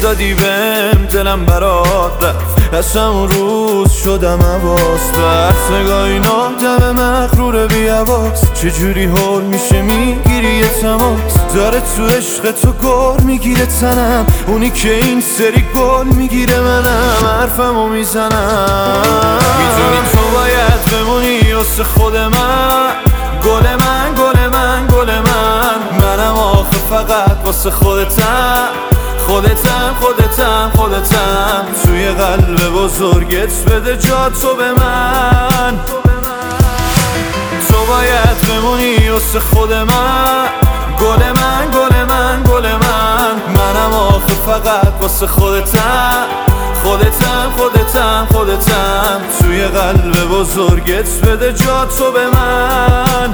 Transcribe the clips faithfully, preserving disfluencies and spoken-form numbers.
دادی بهم دلم برات رفت، از همون روز شدم حواس پرت. نگاهی نادم مغرور بی حواس، چجوری حال میشه میگیری یه تماس. داره تو عشق تو گل میگیره تنم، اونی که این سری گل میگیره منم حرفمو میزنم. میدونی تو باید بمونی واسه خود من، گل من گل من گل من. منم آخه فقط واسه خودتم، خودتم خودتم خودتم. توی قلب بزرگت بده جا تو به من. تو باید بمونی واسه خود من، گل من گل من گل من. منم آخه فقط واسه خودتم، خودتم خودتم خودتم. توی قلب بزرگت بده جا تو به من.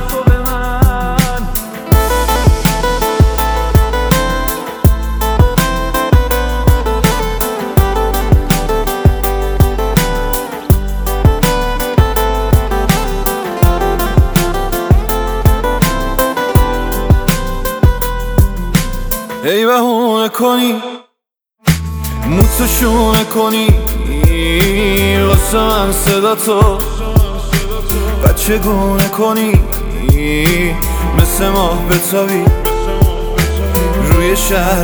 ای بهونه کنی موتو شونه کنی واسه من صدا تو بچه گونه کنی، مثل ماه بتابی روی شهر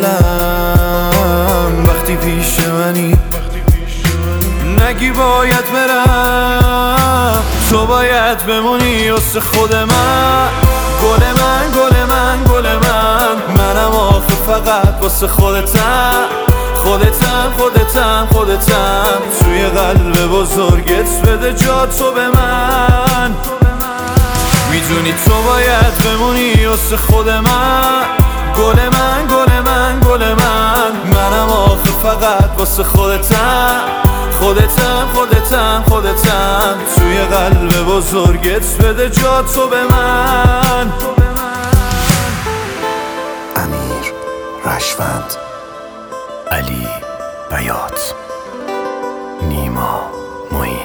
دلم وقتی پیش منی. نگی باید برم، تو باید بمونی واسه خود من، گل من گل من گل من. منم آخه فقط واسه خودتم، خودتم خودتم خودتم. توی قلب بزرگت بده جا تو به من. میدونی تو باید بمونی واسه خود من، گل من گل من گل من. منم آخه فقط واسه خودتم، خودتم خودتم خودتم. توی قلب بزرگت بده جا تو به من. امیر رشوند، علی بیات، نیما معین.